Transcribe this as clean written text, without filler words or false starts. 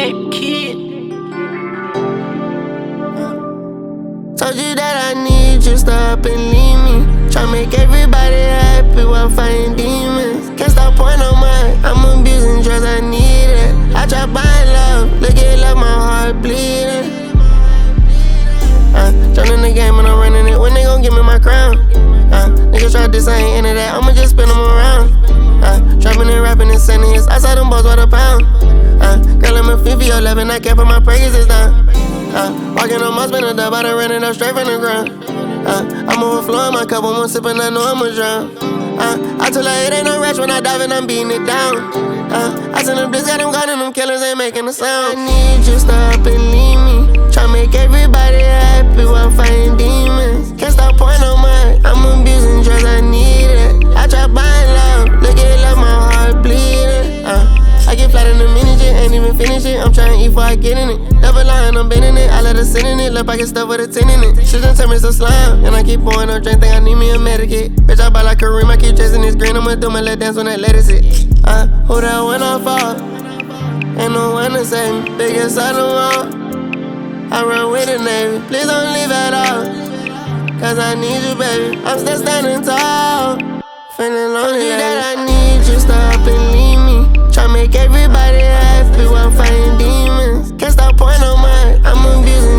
Baby kid. Told you that I need you, stop and leave me. Try make everybody happy while fighting demons. Can't stop pouring on mine, I'm abusing drugs, I need it. I try buying love, look it like my heart bleeding. Jumped in the game and I'm running it, when they gon' give me my crown? Niggas try this, I ain't into that, I'ma just spin them around. Trapping and rapping and sending hits, I saw them balls by the pound. Girl, I'm a 50 or 11, I can't put my praises down. Walking on my spin a dub, I done ran it up straight from the ground. I'm overflowing my cup, I'm on sipping, I know I'ma drown. I tell her it ain't no rush when I dive and I'm beating it down. I send them this, got them gone and them killers ain't making a sound. I need you, stop and leave me. Try make everybody happy while fighting demons. Can't stop pouring on mine, I'm abusing drugs, I need it. I try buying love, look it like my heart bleeding. I get flat in the minute, ain't even finish it. I'm trying to eat before I get in it. Never lying, I'm bending it. I let her sit in it. Look, I get stuff with a 10 in it. Shit done turn me so slime. And I keep pouring on drink, think I need me a Medicaid. Bitch, I buy like Kareem, I keep chasing this green. I'ma do my let dance when that lettuce hit. Who that when I fall? Ain't no one to save me. Biggest I don't want. I run with the Navy. Please don't leave at all. Cause I need you, baby. I'm still standing tall. Feeling lonely that I need you, stop and leave me. Try make everybody happy while fighting demons. Can't stop pouring on mine, I'm abusing